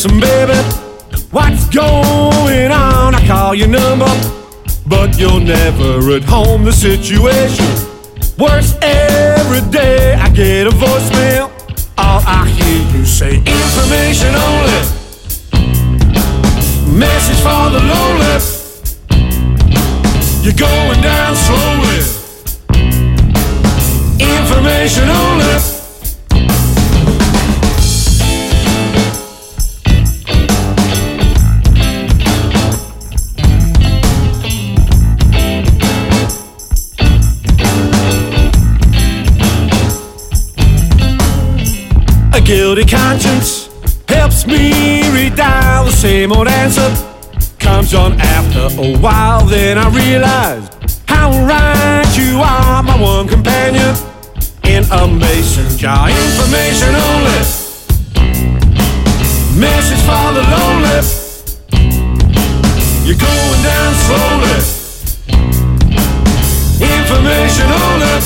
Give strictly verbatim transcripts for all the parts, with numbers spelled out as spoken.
Listen, baby, what's going on? I call your number, but you're never at home. The situation worse every day. I get a voicemail, all I hear you say, information only, message for the lonely. You're going down slowly, information only. A guilty conscience helps me redial. The same old answer comes on after a while. Then I realize how right you are, my one companion in a mason jar. Information only, message for the lonely. You're going down slowly, information only.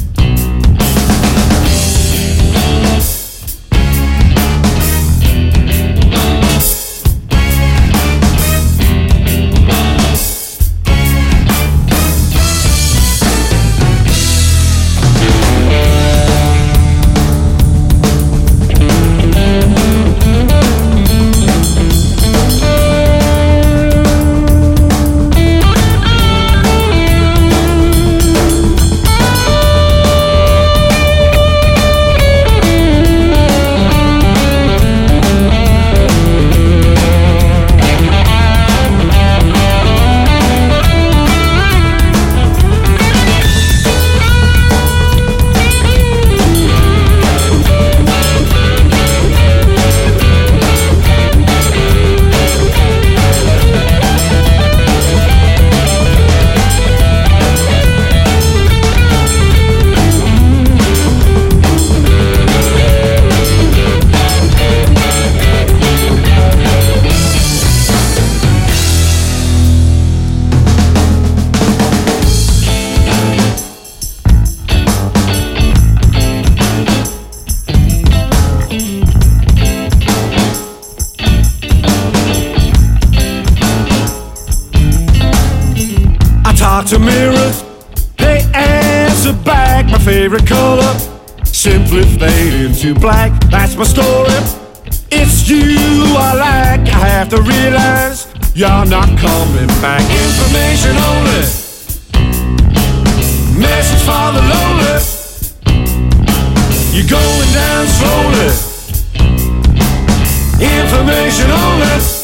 Talk to mirrors, they answer back. My favorite color simply fade into black. That's my story, it's you I like. I have to realize you're not coming back. Information only, message for the lonely. You're going down slowly, information only.